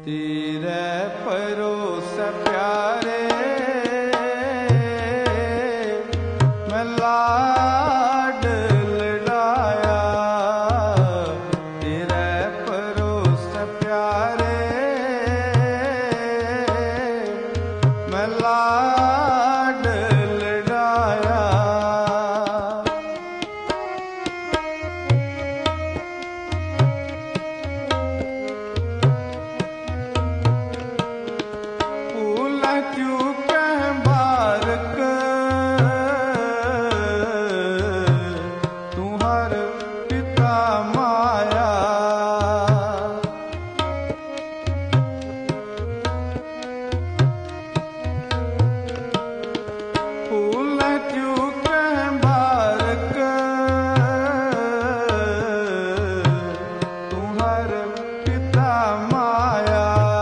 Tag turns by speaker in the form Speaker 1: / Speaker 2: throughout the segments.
Speaker 1: तेरे भरोसे प्यारे मैं लाड लड़ाया, तेरे भरोसे प्यारे मैं लाड लड़ाया। क्यों कह बारक तू हर पिता माया, फूल क्यों कह बारक तू हर पिता माया,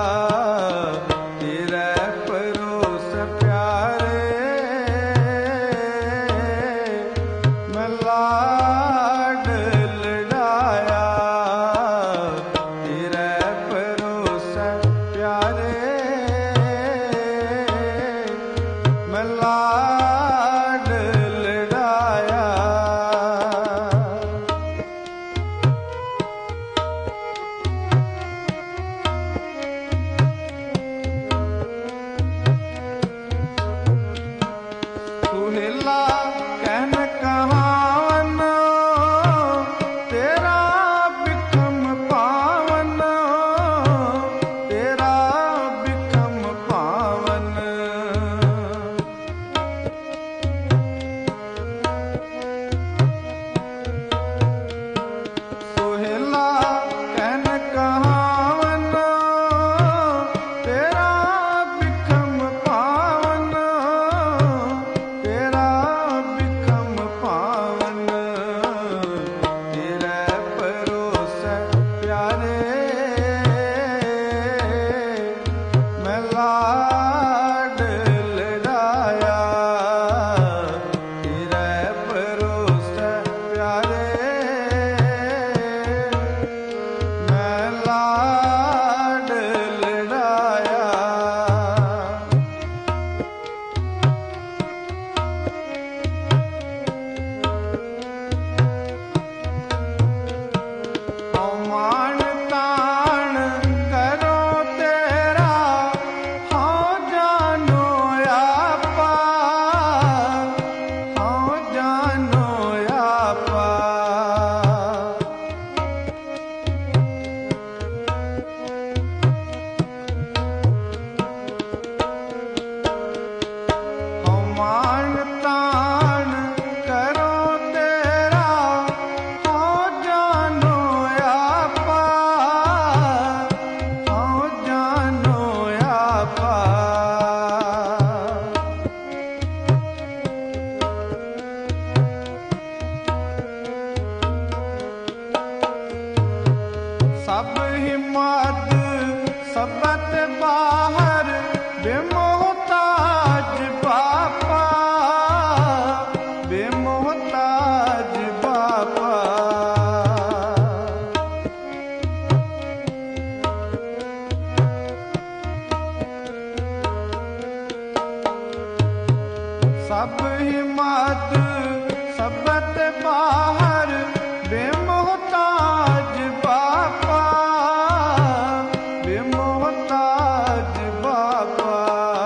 Speaker 1: लाड लड़ाया, तेरे भरोसे प्यारे मैं लाड लड़ाया। सुहेला कहन कहावन तेरा बिखम पावन, तेरा बिखम पावन। सुहेला कहन कहावन तेरा बिखम पावन, तेरा बिखम पावन। तेरे भरोसे प्यारे मैं लाड लड़ाया, तेरे भरोसे प्यारे मैं लाड लड़ाया। मान तान करो तेरा हाँ जानो आपा, हाँ जानो आपा। मान तान करो तेरा हाँ जानो आपा, हाँ जानो आपा। सब हिम्मत सबत बाहर बेमोहताज बापा, बेमोहताज बापा। सब हिम्मत सबत बाहर बेमोहताज बापा, बेमोहताज बापा।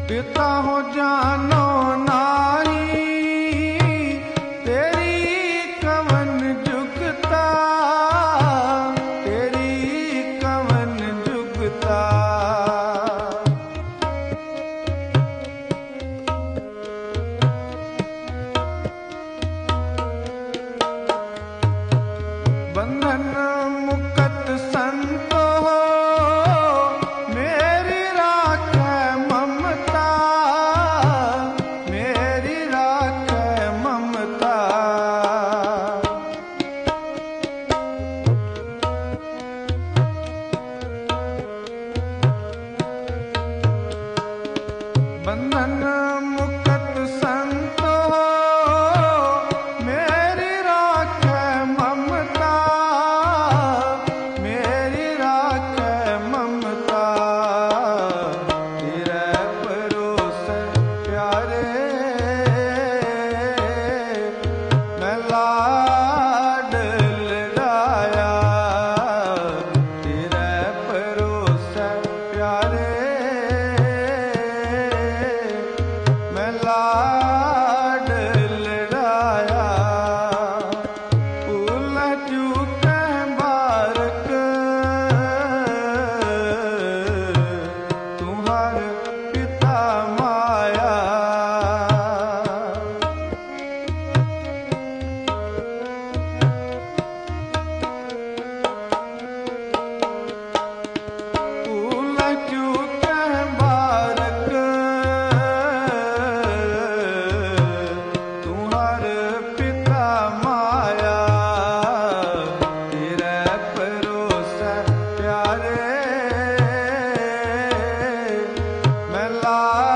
Speaker 1: पिता हो जानो नाही, तेरी कवन जुगता, तेरी कवन जुगता। बंधन मुक्त संत हो, मेरी राखे ममता, मेरी राखे ममता। बंधन मुक्त संत हो, मेरी राखे ममता, मेरी राखे ममता। तेरे भरोसे प्यारे मैं लाड लड़ाया, तेरे भरोसे प्यारे मैं लाड लड़ाया। फूल चूके बारक तुम्हार पिता माया। फूल चूके बारक तुम्हार पिता माया। तेरे भरोसे प्यारे मैं ला